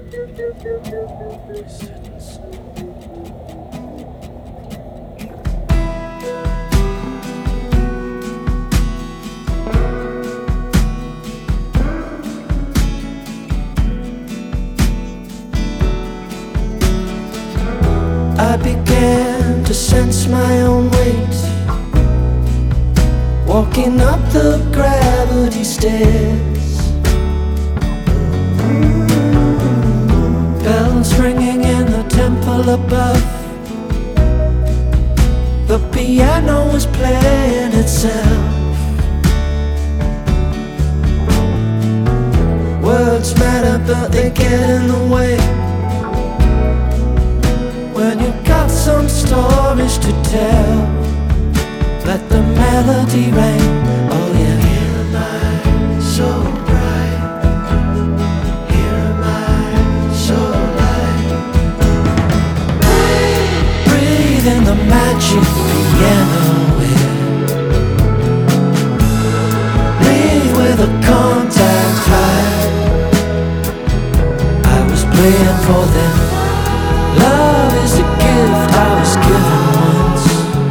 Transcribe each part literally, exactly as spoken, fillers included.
I began to sense my own weight, walking up the gravity stairs. Bells ringing in the temple above. The piano was playing itself. Words matter, but they get in the way. When you've got some stories to tell, let the melody ring. Oh yeah. Here am I, so bright. Here am I, so light. Breathe in the magic piano air. Leave with a contact high. I was playing for them. Love is a gift I was given once.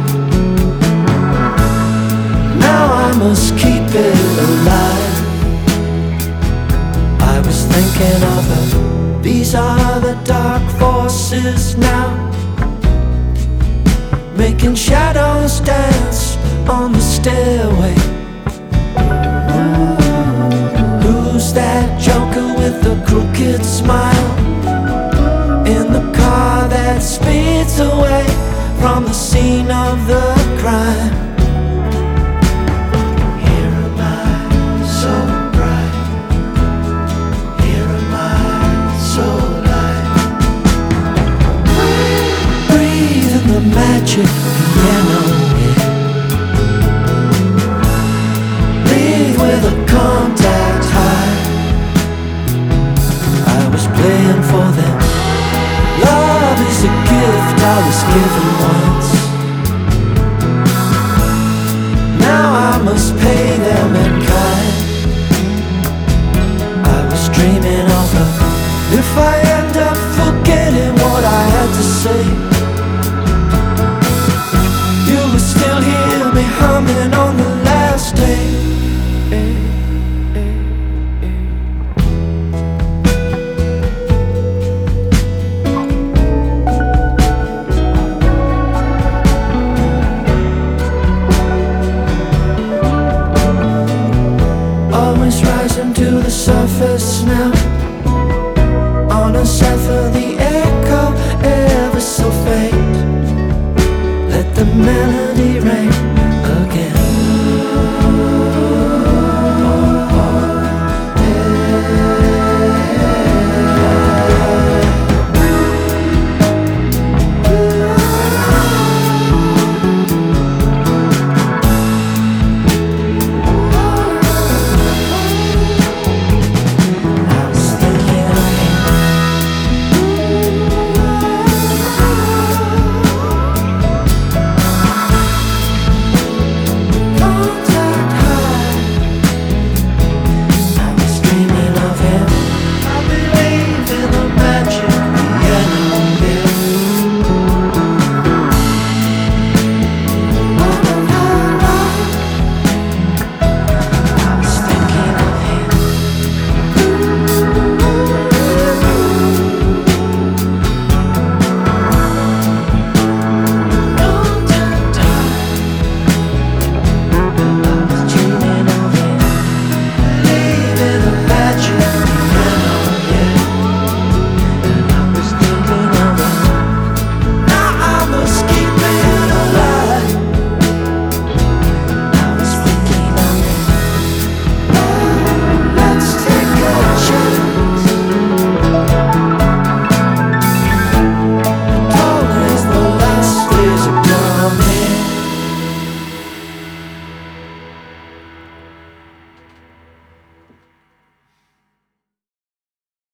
Now I must keep it alive. I was thinking of her. These are the dark forces now, making shadows dance on the stairway. Who's that joker with the crooked smile in the car that speeds away from the scene of the crime? Here am I, so bright. Here am I, so light. Breathe in the magic piano air. Leave with a contact high. I was playing for them. Love is a gift I was given once. Now I must pay them in kind. I was dreaming of her. If I end up forgetting what I had to say, you will still hear me humming on the last day. Rising to the surface now.